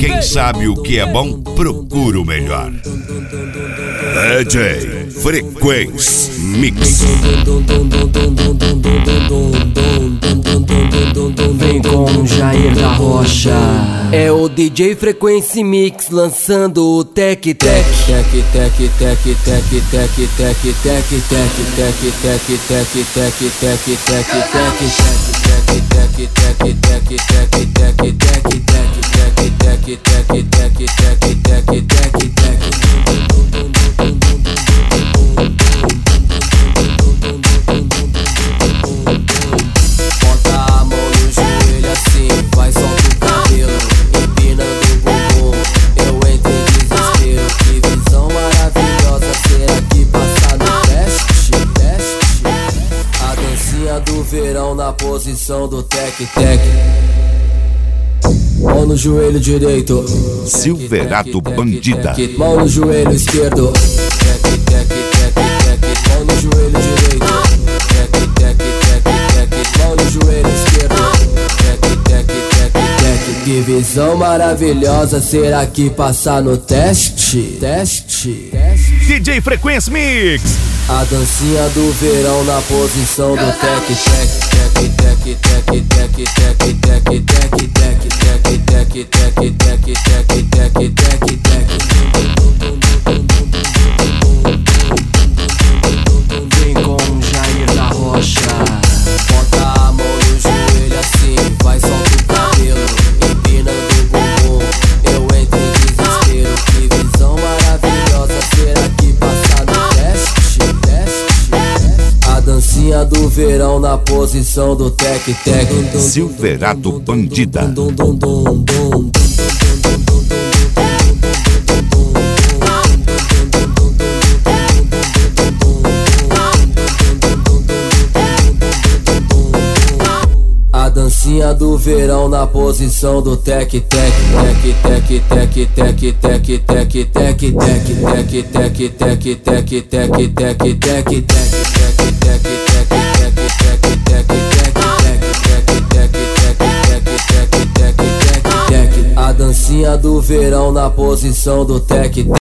Quem sabe o que é bom, procura o melhor. DJ Frequência Mix. Vem com Jair da Rocha. É o DJ Frequência Mix lançando o Tec Tec. Tec Tec Tec Tec Tec Tec Tec Tec Tec Tec Tec do verão na posição do Tec Tec. Mão no joelho direito, Silverato Bandida. mão no joelho esquerdo. Tec Tec Tec Tec, mão no joelho direito. Tec Tec Tec Tec, mão no joelho esquerdo. Tec Tec Tec Tec. Que visão maravilhosa, será que passar no teste? Teste. DJ Frequência Mix. A dancinha do verão na posição do Tec Tec. Tec Tec Tec Tec Tec Tec Tec Tec Tec Tec Tec Tec Tec Tec. Vem com Jair da Rocha. Bota a mão no joelho assim, vai solta o cabelo, empinando o bumbum. Eu entro em desespero, que visão maravilhosa, será que passa no teste? A dancinha do verão na posição do Tec Tec. Silverato Bandida. A dancinha do verão na posição do Tec Tec. Tec Tec Tec Tec Tec Tec Tec Tec Tec Tec Tec Tec Tec Tec Tec. A dancinha do verão na posição do Tec Tec.